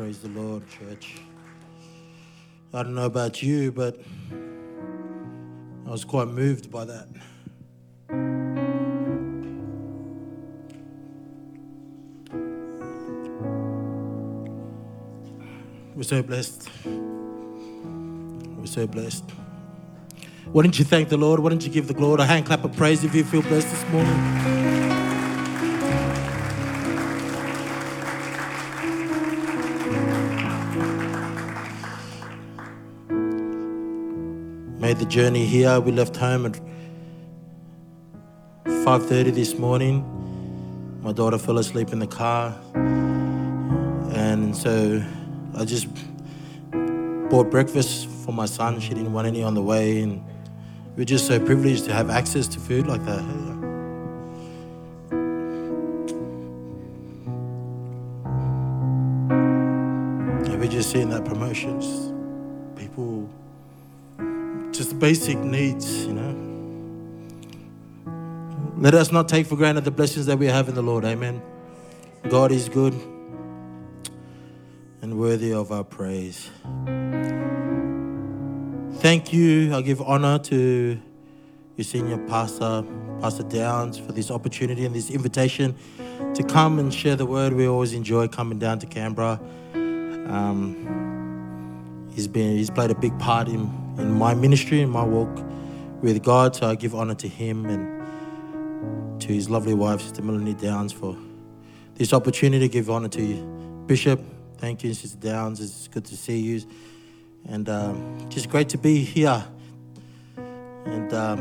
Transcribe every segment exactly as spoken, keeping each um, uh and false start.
Praise the Lord, church. I don't know about you, but I was quite moved by that. We're so blessed. We're so blessed. Why don't you thank the Lord? Why don't you give the Lord a hand clap of praise if you feel blessed this morning? Made the journey here. We left home at five thirty this morning. My daughter fell asleep in the car. And so I just bought breakfast for my son. She didn't want any on the way. And we're just so privileged to have access to food like that. And we're just seeing that promotions. People, just the basic needs, you know. Let us not take for granted the blessings that we have in the Lord. Amen. God is good and worthy of our praise. Thank you. I give honor to your senior pastor, Pastor Downs, for this opportunity and this invitation to come and share the word. We always enjoy coming down to Canberra. Um, he's been he's played a big part in, in my ministry and my walk with God. So I give honor to him and to his lovely wife, Sister Melanie Downs, for this opportunity. Give honor to you, Bishop. Thank you, Sister Downs. It's good to see you. And um, just great to be here. And um,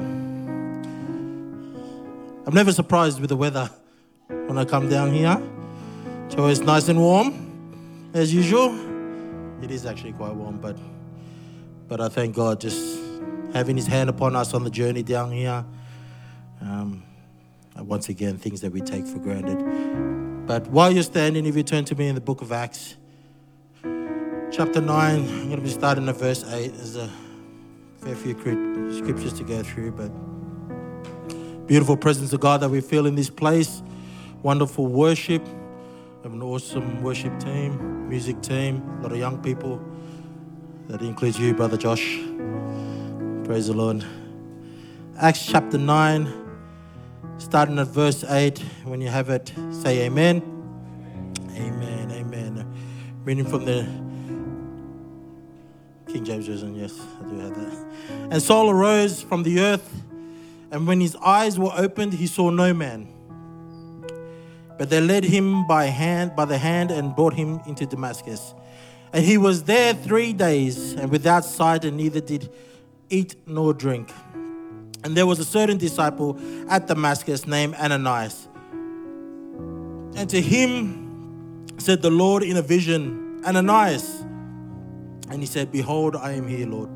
I'm never surprised with the weather when I come down here. It's always nice and warm, as usual. It is actually quite warm, but but I thank God just having his hand upon us on the journey down here. Um, once again, things that we take for granted. But while you're standing, if you turn to me in the book of Acts, chapter nine, I'm going to be starting at verse eight. There's a fair few scriptures to go through, but beautiful presence of God that we feel in this place. Wonderful worship. We have an awesome worship team, music team, a lot of young people. That includes you, Brother Josh. Praise the Lord. Acts chapter nine, starting at verse eight. When you have it, say amen. Amen, amen. Reading from the King James Version, yes, I do have that. And Saul arose from the earth, and when his eyes were opened, he saw no man. But they led him by hand, by the hand and brought him into Damascus. And he was there three days, and without sight, and neither did eat nor drink. And there was a certain disciple at Damascus named Ananias. And to him said the Lord in a vision, Ananias. And he said, Behold, I am here, Lord.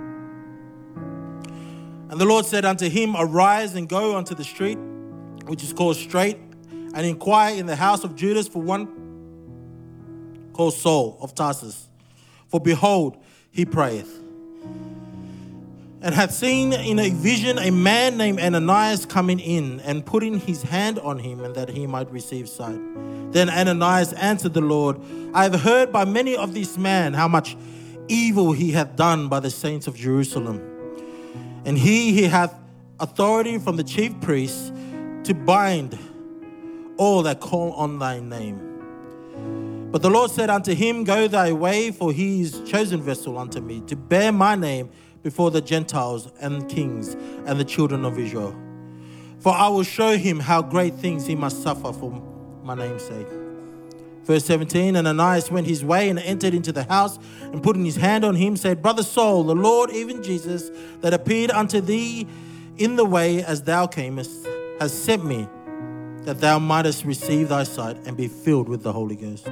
And the Lord said unto him, Arise and go unto the street, which is called Straight, and inquire in the house of Judas for one called Saul of Tarsus. For behold, he prayeth. And hath seen in a vision a man named Ananias coming in and putting his hand on him, and that he might receive sight. Then Ananias answered the Lord, I have heard by many of this man how much evil he hath done by the saints of Jerusalem. And he, he hath authority from the chief priests to bind all that call on thy name. But the Lord said unto him, Go thy way, for he is chosen vessel unto me, to bear my name before the Gentiles and kings and the children of Israel. For I will show him how great things he must suffer for my name's sake. Verse seventeen, and Ananias went his way and entered into the house, and putting his hand on him, said, Brother Saul, the Lord, even Jesus, that appeared unto thee in the way as thou camest, has sent me, that thou mightest receive thy sight and be filled with the Holy Ghost.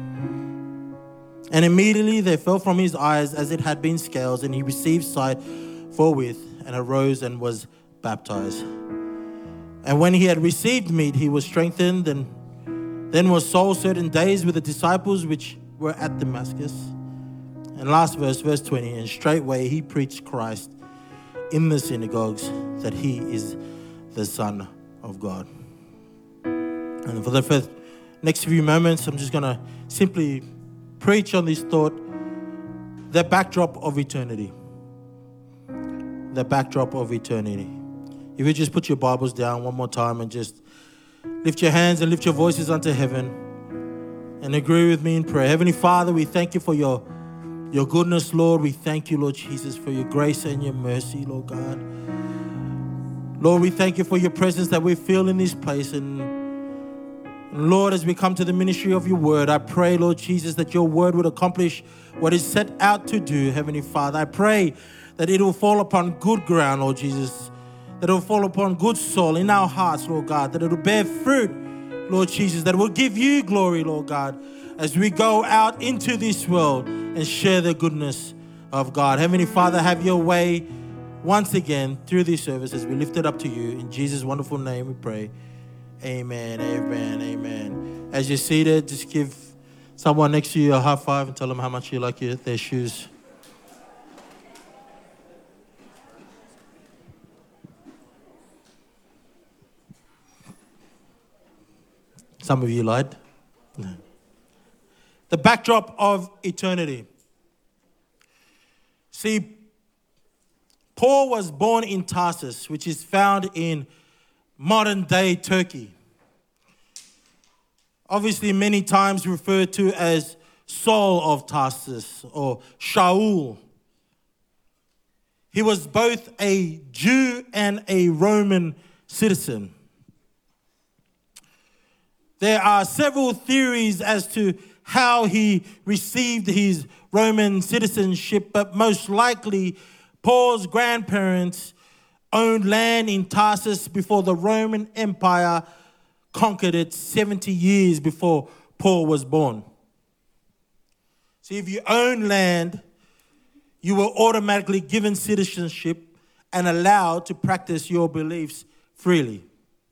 And immediately there fell from his eyes as it had been scales, and he received sight forthwith, and arose and was baptized. And when he had received meat, he was strengthened, and then was Saul certain days with the disciples which were at Damascus. And last verse, verse twenty, and straightway he preached Christ in the synagogues, that he is the Son of God. And for the first, next few moments, I'm just going to simply preach on this thought, the backdrop of eternity. The backdrop of eternity. If you just put your Bibles down one more time and just lift your hands and lift your voices unto heaven and agree with me in prayer. Heavenly Father, we thank you for your, your goodness, Lord. We thank you, Lord Jesus, for your grace and your mercy, Lord God. Lord, we thank you for your presence that we feel in this place. And, and Lord, as we come to the ministry of your word, I pray, Lord Jesus, that your word would accomplish what is set out to do, Heavenly Father. I pray that it will fall upon good ground, Lord Jesus, that it will fall upon good soil in our hearts, Lord God, that it will bear fruit, Lord Jesus, that will give you glory, Lord God, as we go out into this world and share the goodness of God. Heavenly Father, have your way once again through this service as we lift it up to you. In Jesus' wonderful name we pray. Amen, amen, amen. As you're seated, just give someone next to you a high five and tell them how much you like your, their shoes. Some of you lied. The backdrop of eternity. See, Paul was born in Tarsus, which is found in modern-day Turkey. Obviously, many times referred to as Saul of Tarsus or Shaul. He was both a Jew and a Roman citizen. There are several theories as to how he received his Roman citizenship, but most likely Paul's grandparents owned land in Tarsus before the Roman Empire conquered it seventy years before Paul was born. See, if you own land, you were automatically given citizenship and allowed to practice your beliefs freely.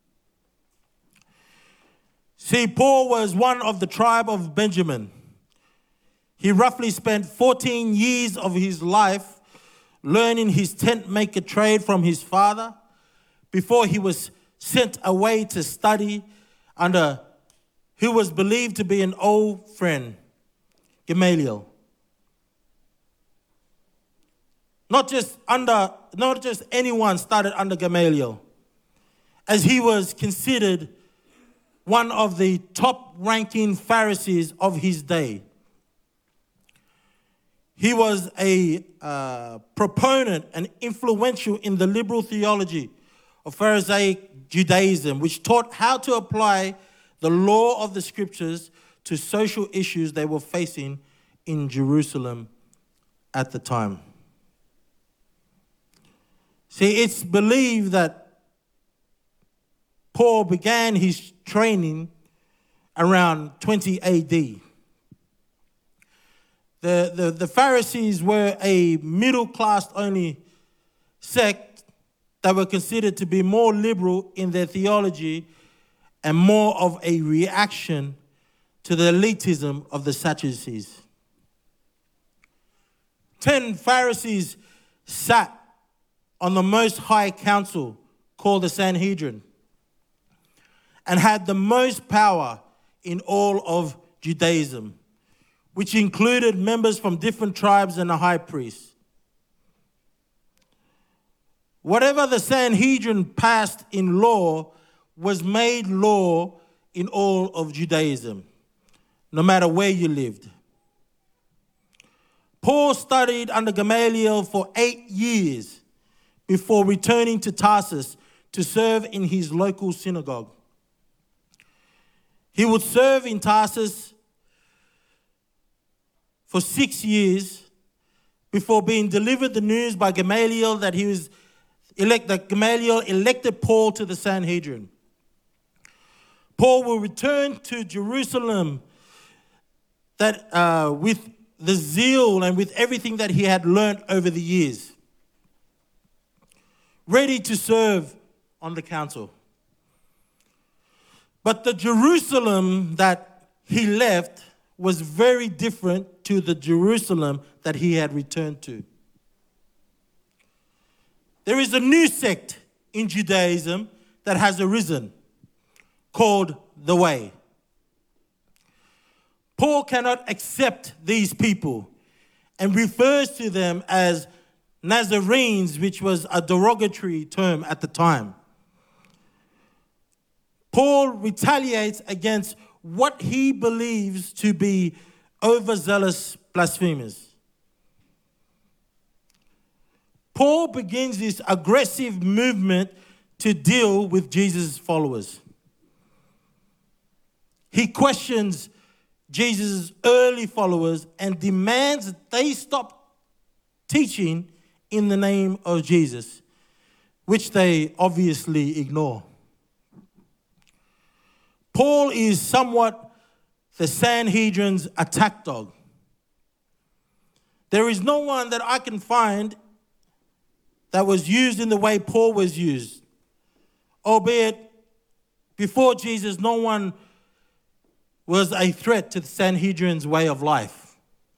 See, Paul was one of the tribe of Benjamin. He roughly spent fourteen years of his life learning his tent maker trade from his father before he was sent away to study under who was believed to be an old friend, Gamaliel. Not just under, not just anyone started under Gamaliel, as he was considered one of the top-ranking Pharisees of his day. He was a uh, proponent and influential in the liberal theology of Pharisaic Judaism, which taught how to apply the law of the scriptures to social issues they were facing in Jerusalem at the time. See, it's believed that Paul began his training around twenty A D. The, the, the Pharisees were a middle-class only sect that were considered to be more liberal in their theology and more of a reaction to the elitism of the Sadducees. Ten Pharisees sat on the most high council called the Sanhedrin and had the most power in all of Judaism, which included members from different tribes and a high priest. Whatever the Sanhedrin passed in law was made law in all of Judaism, no matter where you lived. Paul studied under Gamaliel for eight years before returning to Tarsus to serve in his local synagogue. He would serve in Tarsus for six years before being delivered the news by Gamaliel that he was elect, that Gamaliel elected Paul to the Sanhedrin. Paul will return to Jerusalem that uh, with the zeal and with everything that he had learned over the years, ready to serve on the council. But the Jerusalem that he left was very different to the Jerusalem that he had returned to. There is a new sect in Judaism that has arisen called the Way. Paul cannot accept these people and refers to them as Nazarenes, which was a derogatory term at the time. Paul retaliates against what he believes to be overzealous blasphemers. Paul begins this aggressive movement to deal with Jesus' followers. He questions Jesus' early followers and demands that they stop teaching in the name of Jesus, which they obviously ignore. Paul is somewhat the Sanhedrin's attack dog. There is no one that I can find that was used in the way Paul was used. Albeit, before Jesus, no one was a threat to the Sanhedrin's way of life.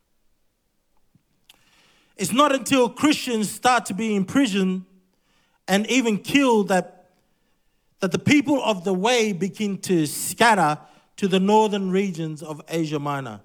It's not until Christians start to be imprisoned and even killed that, that the people of the way begin to scatter to the northern regions of Asia Minor.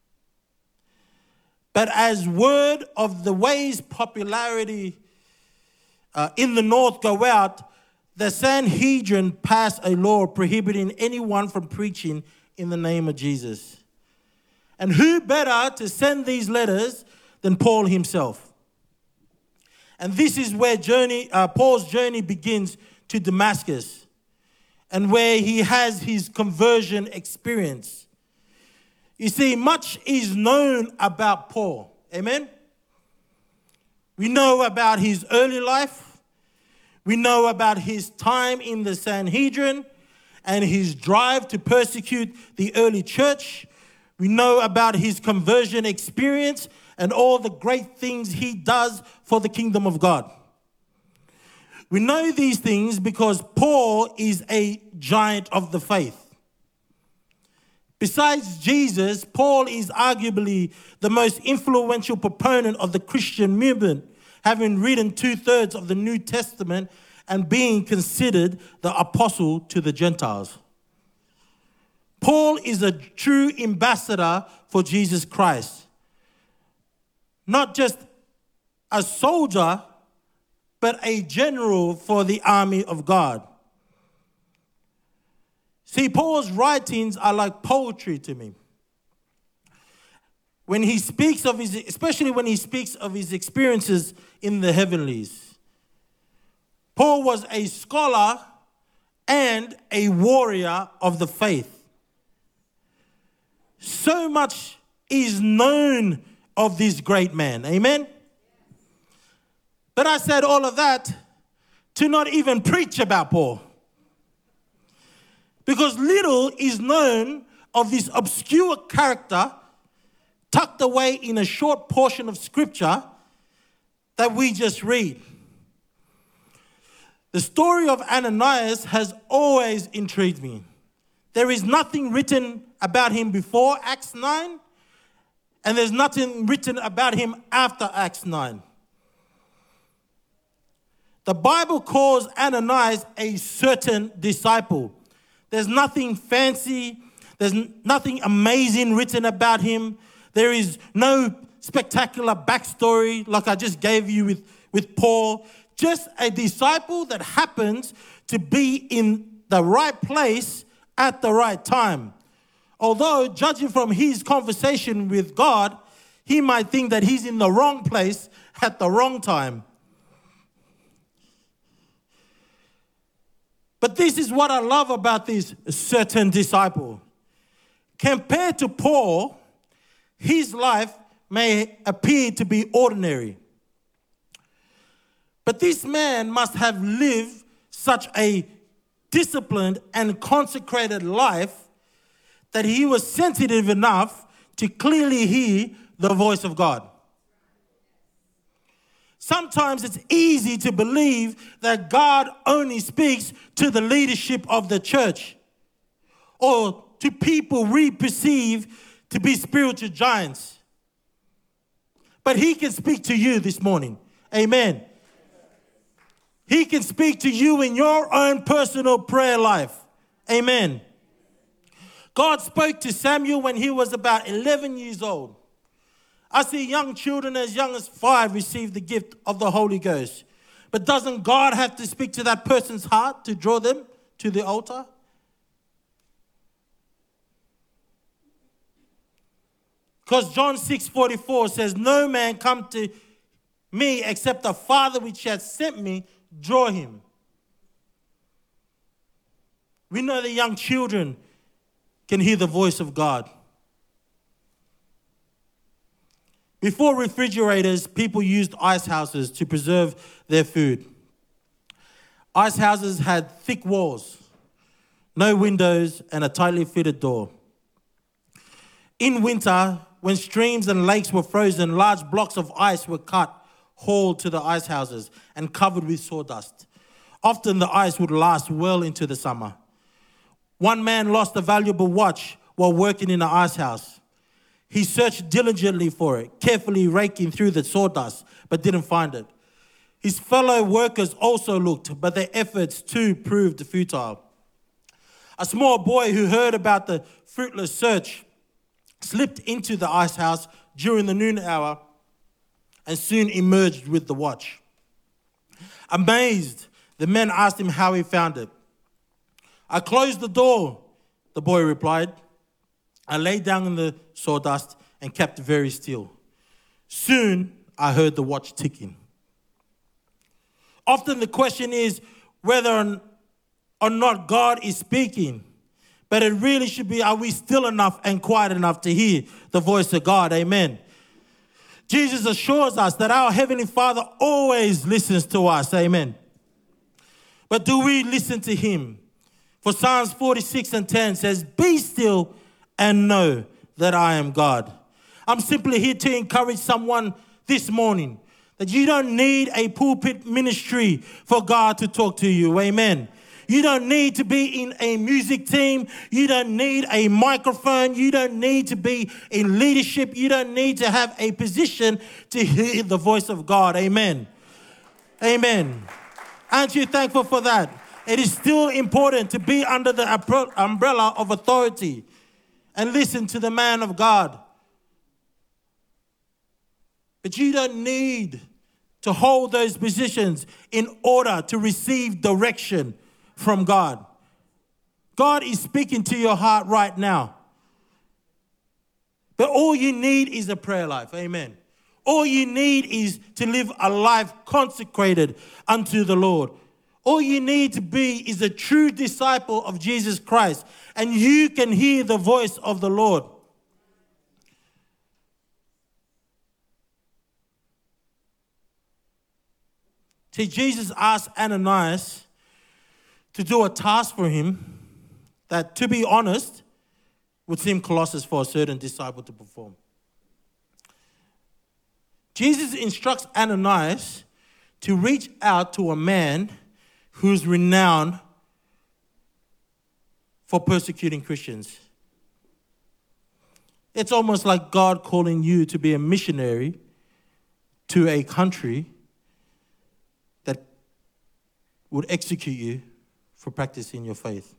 But as word of the way's popularity uh, in the north go out, the Sanhedrin passed a law prohibiting anyone from preaching in the name of Jesus. And who better to send these letters than Paul himself? And this is where journey, uh, Paul's journey begins to Damascus, and where he has his conversion experience. You see, much is known about Paul. Amen? We know about his early life. We know about his time in the Sanhedrin and his drive to persecute the early church. We know about his conversion experience and all the great things he does for the kingdom of God. We know these things because Paul is a giant of the faith. Besides Jesus, Paul is arguably the most influential proponent of the Christian movement, having written two-thirds of the New Testament and being considered the apostle to the Gentiles. Paul is a true ambassador for Jesus Christ. Not just a soldier, but a general for the army of God. See, Paul's writings are like poetry to me. When he speaks of his, especially when he speaks of his experiences in the heavenlies. Paul was a scholar and a warrior of the faith. So much is known of this great man. Amen? But I said all of that to not even preach about Paul. Because little is known of this obscure character tucked away in a short portion of scripture that we just read. The story of Ananias has always intrigued me. There is nothing written about him before Acts nine, and there's nothing written about him after Acts nine. The Bible calls Ananias a certain disciple. There's nothing fancy. There's nothing amazing written about him. There is no spectacular backstory like I just gave you with, with Paul. Just a disciple that happens to be in the right place at the right time. Although, judging from his conversation with God, he might think that he's in the wrong place at the wrong time. But this is what I love about this certain disciple. Compared to Paul, his life may appear to be ordinary. But this man must have lived such a disciplined and consecrated life that he was sensitive enough to clearly hear the voice of God. Sometimes it's easy to believe that God only speaks to the leadership of the church or to people we perceive to be spiritual giants. But he can speak to you this morning. Amen. He can speak to you in your own personal prayer life. Amen. God spoke to Samuel when he was about eleven years old. I see young children as young as five receive the gift of the Holy Ghost. But doesn't God have to speak to that person's heart to draw them to the altar? Because John six forty-four says, no man come to me except the Father which hath sent me, draw him. We know that young children can hear the voice of God. Before refrigerators, people used ice houses to preserve their food. Ice houses had thick walls, no windows, and a tightly fitted door. In winter, when streams and lakes were frozen, large blocks of ice were cut, hauled to the ice houses, and covered with sawdust. Often the ice would last well into the summer. One man lost a valuable watch while working in the ice house. He searched diligently for it, carefully raking through the sawdust, but didn't find it. His fellow workers also looked, but their efforts too proved futile. A small boy who heard about the fruitless search slipped into the ice house during the noon hour and soon emerged with the watch. Amazed, the men asked him how he found it. I closed the door, the boy replied. I lay down in the sawdust and kept very still. Soon, I heard the watch ticking. Often the question is whether or not God is speaking, but it really should be, are we still enough and quiet enough to hear the voice of God? Amen. Jesus assures us that our Heavenly Father always listens to us. Amen. But do we listen to Him? For Psalms forty-six and ten says, be still and know that I am God. I'm simply here to encourage someone this morning that you don't need a pulpit ministry for God to talk to you. Amen. You don't need to be in a music team. You don't need a microphone. You don't need to be in leadership. You don't need to have a position to hear the voice of God. Amen. Amen. Aren't you thankful for that? It is still important to be under the umbrella of authority and listen to the man of God. But you don't need to hold those positions in order to receive direction from God. God is speaking to your heart right now. But all you need is a prayer life. Amen. All you need is to live a life consecrated unto the Lord. All you need to be is a true disciple of Jesus Christ, and you can hear the voice of the Lord. See, Jesus asked Ananias to do a task for him that, to be honest, would seem colossal for a certain disciple to perform. Jesus instructs Ananias to reach out to a man who's renowned for persecuting Christians. It's almost like God calling you to be a missionary to a country that would execute you for practicing your faith.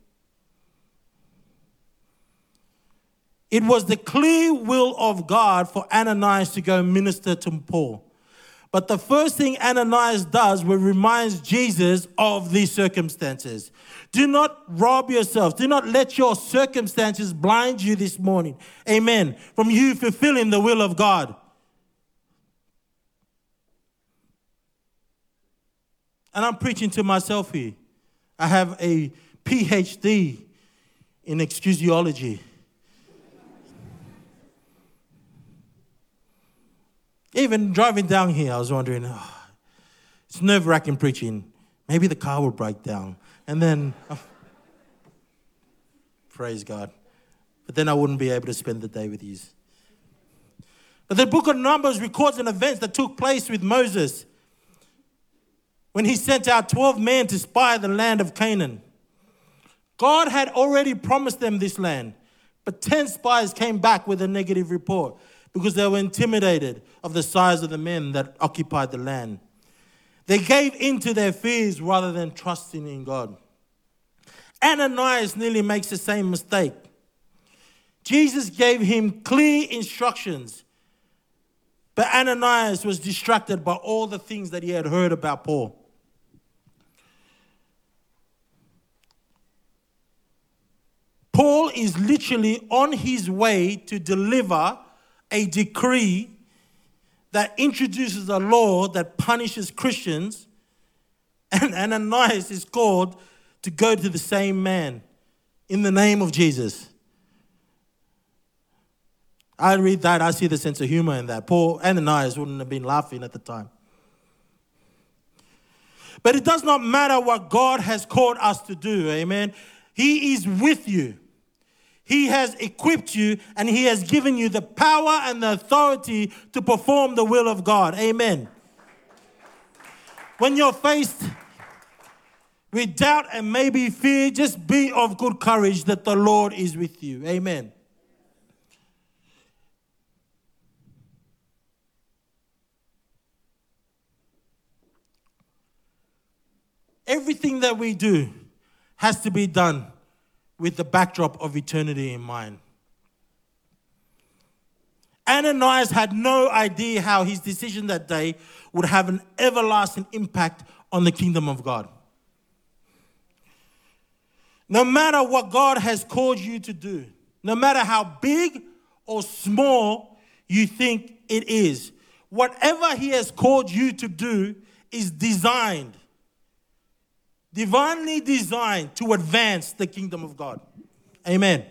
It was the clear will of God for Ananias to go minister to Paul. But the first thing Ananias does was reminds Jesus of these circumstances. Do not rob yourself. Do not let your circumstances blind you this morning. Amen. From you fulfilling the will of God. And I'm preaching to myself here. I have a P H D in excusiology. Even driving down here, I was wondering, oh, it's nerve-wracking preaching. Maybe the car will break down. And then, oh, praise God. But then I wouldn't be able to spend the day with you. But the book of Numbers records an event that took place with Moses when he sent out twelve men to spy the land of Canaan. God had already promised them this land, but ten spies came back with a negative report, because they were intimidated of the size of the men that occupied the land. They gave in to their fears rather than trusting in God. Ananias nearly makes the same mistake. Jesus gave him clear instructions. But Ananias was distracted by all the things that he had heard about Paul. Paul is literally on his way to deliver a decree that introduces a law that punishes Christians, and Ananias is called to go to the same man in the name of Jesus. I read that, I see the sense of humor in that. Paul, Ananias wouldn't have been laughing at the time. But it does not matter what God has called us to do, amen? He is with you. He has equipped you and he has given you the power and the authority to perform the will of God, amen? When you're faced with doubt and maybe fear, just be of good courage that the Lord is with you, amen? Everything that we do has to be done with the backdrop of eternity in mind. Ananias had no idea how his decision that day would have an everlasting impact on the kingdom of God. No matter what God has called you to do, no matter how big or small you think it is, whatever he has called you to do is designed divinely designed to advance the kingdom of God. Amen.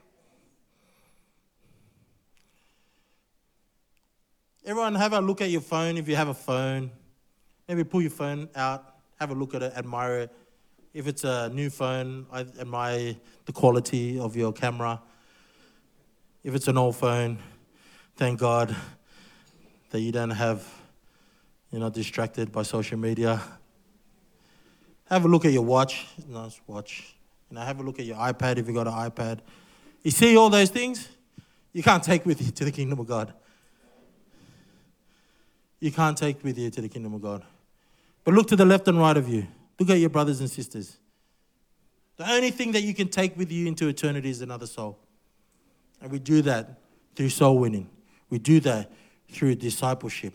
Everyone have a look at your phone if you have a phone. Maybe pull your phone out, have a look at it, admire it. If it's a new phone, I admire the quality of your camera. If it's an old phone, thank God that you don't have, you're not distracted by social media. Have a look at your watch. Nice watch. You know, have a look at your iPad if you've got an iPad. You see all those things? You can't take with you to the kingdom of God. You can't take with you to the kingdom of God. But look to the left and right of you. Look at your brothers and sisters. The only thing that you can take with you into eternity is another soul. And we do that through soul winning. We do that through discipleship.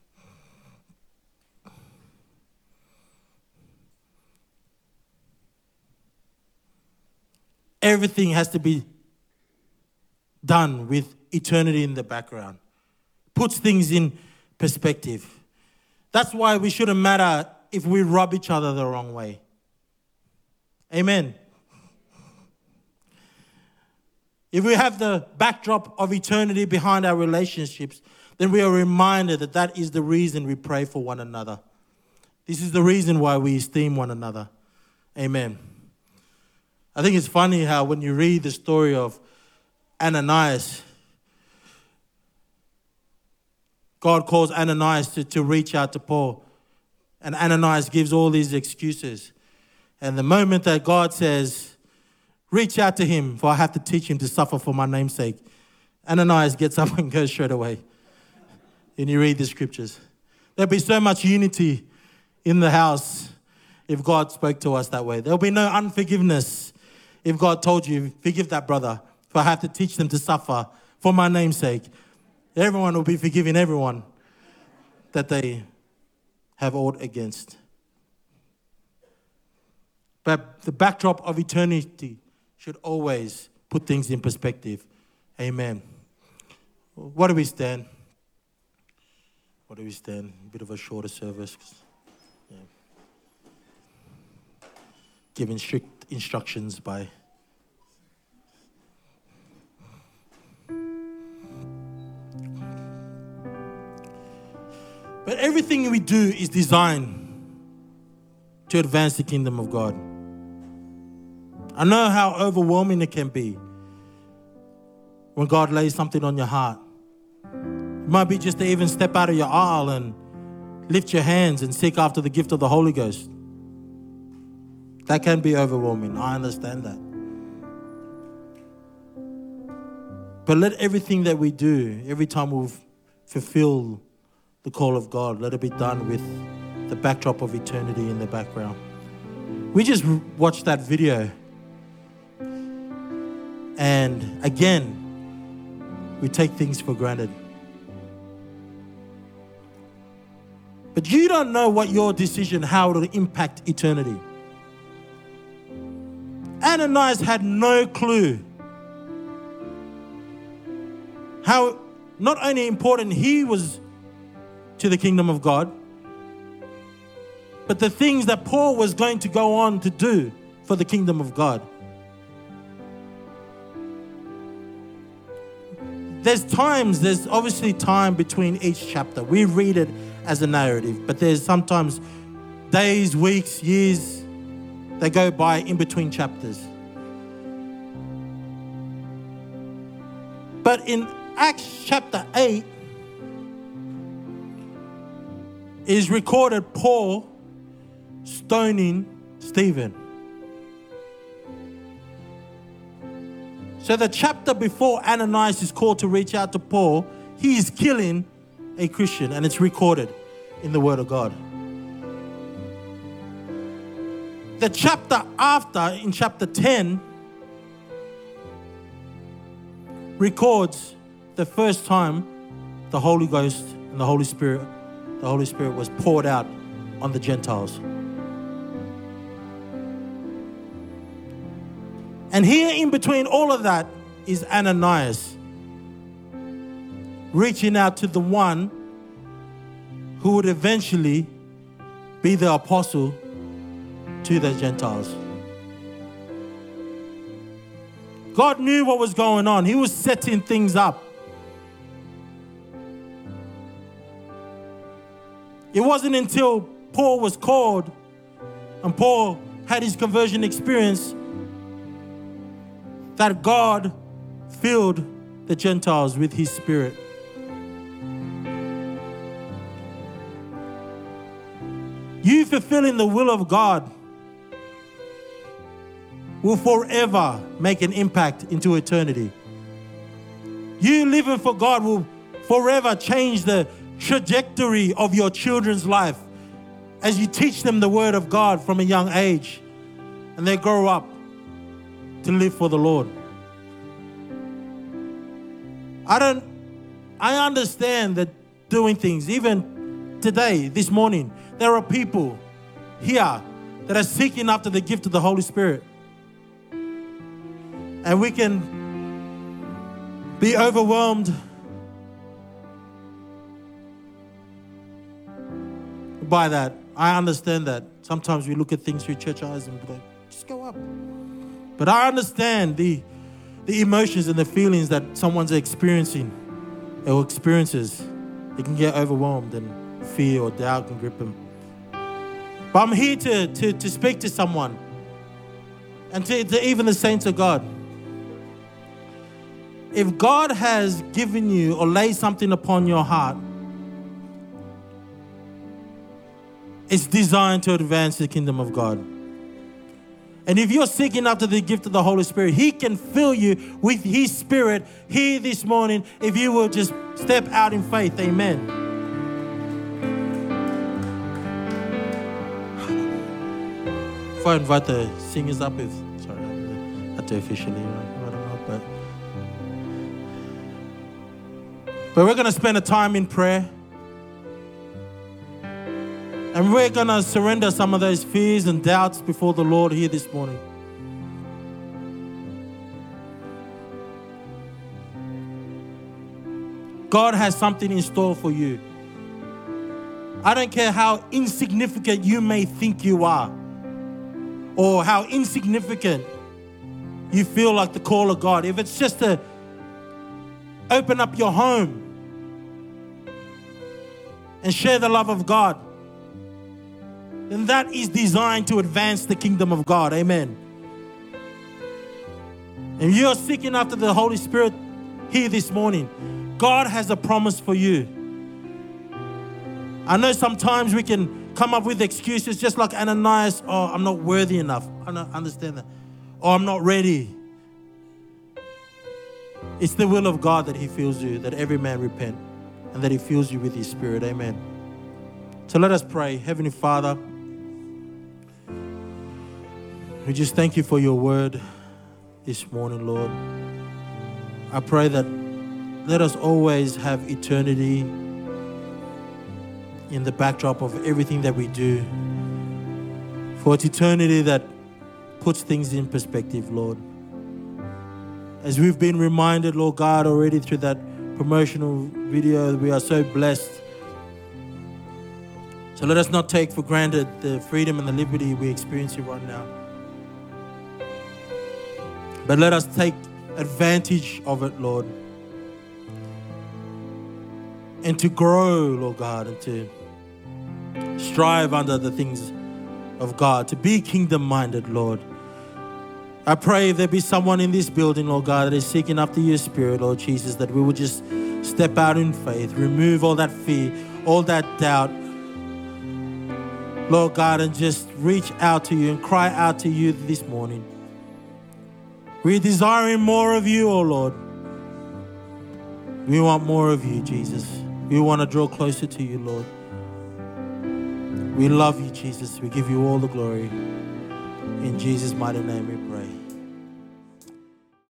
Everything has to be done with eternity in the background. Puts things in perspective. That's why we shouldn't matter if we rub each other the wrong way. Amen. If we have the backdrop of eternity behind our relationships, then we are reminded that that is the reason we pray for one another. This is the reason why we esteem one another. Amen. I think it's funny how when you read the story of Ananias, God calls Ananias to, to reach out to Paul. And Ananias gives all these excuses. And the moment that God says, reach out to him, for I have to teach him to suffer for my name's sake, Ananias gets up and goes straight away. And you read the scriptures. There'll be so much unity in the house if God spoke to us that way. There'll be no unforgiveness if God told you, forgive that brother, for I have to teach them to suffer for my name's sake. Everyone will be forgiving everyone that they have aught against. But the backdrop of eternity should always put things in perspective. Amen. What do we stand? What do we stand? A bit of a shorter service. Yeah. Giving strict instructions by but everything we do is designed to advance the kingdom of God. I know how overwhelming it can be when God lays something on your heart. It might be just to even step out of your aisle and lift your hands and seek after the gift of the Holy Ghost. That can be overwhelming. I understand that. But let everything that we do, every time we fulfill the call of God, let it be done with the backdrop of eternity in the background. We just watched that video. And again, we take things for granted. But you don't know what your decision, how it will impact eternity. Ananias had no clue how not only important he was to the kingdom of God, but the things that Paul was going to go on to do for the kingdom of God. There's times, there's obviously time between each chapter. We read it as a narrative, but there's sometimes days, weeks, years that go by in between chapters. But in Acts chapter eight is recorded Paul stoning Stephen. So the chapter before Ananias is called to reach out to Paul, he is killing a Christian, and it's recorded in the Word of God. The chapter after, in chapter ten, records the first time the Holy Ghost and the Holy Spirit, the Holy Spirit was poured out on the Gentiles. And here in between all of that is Ananias reaching out to the one who would eventually be the apostle to the Gentiles. God knew what was going on. He was setting things up. It wasn't until Paul was called and Paul had his conversion experience that God filled the Gentiles with his Spirit. You fulfilling the will of God will forever make an impact into eternity. You living for God will forever change the trajectory of your children's life as you teach them the Word of God from a young age and they grow up to live for the Lord. I don't, I understand that doing things, even today, this morning, there are people here that are seeking after the gift of the Holy Spirit. And we can be overwhelmed by that. I understand that. Sometimes we look at things through church eyes and be like, just go up. But I understand the, the emotions and the feelings that someone's experiencing or experiences. They can get overwhelmed and fear or doubt can grip them. But I'm here to, to, to speak to someone and to, to even the saints of God. If God has given you or laid something upon your heart, it's designed to advance the kingdom of God. And if you're seeking after the gift of the Holy Spirit, He can fill you with His Spirit here this morning if you will just step out in faith. Amen. If I invite the singers up, if sorry, I had to officially, I don't know, but but we're going to spend a time in prayer. And we're going to surrender some of those fears and doubts before the Lord here this morning. God has something in store for you. I don't care how insignificant you may think you are, or how insignificant you feel like the call of God. If it's just to open up your home and share the love of God, then that is designed to advance the kingdom of God. Amen. And you're seeking after the Holy Spirit here this morning, God has a promise for you. I know sometimes we can come up with excuses just like Ananias. Oh, I'm not worthy enough. I don't understand that. Oh, I'm not ready. It's the will of God that He fills you, that every man repent, and that He fills you with His Spirit. Amen. So let us pray. Heavenly Father, we just thank You for Your word this morning, Lord. I pray that let us always have eternity in the backdrop of everything that we do. For it's eternity that puts things in perspective, Lord. As we've been reminded, Lord God, already through that promotional video, we are so blessed. So let us not take for granted the freedom and the liberty we experience here right now. But let us take advantage of it, Lord. And to grow, Lord God, and to strive under the things of God, to be kingdom-minded, Lord. I pray if there be someone in this building, Lord God, that is seeking after your Spirit, Lord Jesus, that we will just step out in faith, remove all that fear, all that doubt, Lord God, and just reach out to you and cry out to you this morning. We're desiring more of you, oh Lord. We want more of you, Jesus. We want to draw closer to you, Lord. We love you, Jesus. We give you all the glory. In Jesus' mighty name we pray.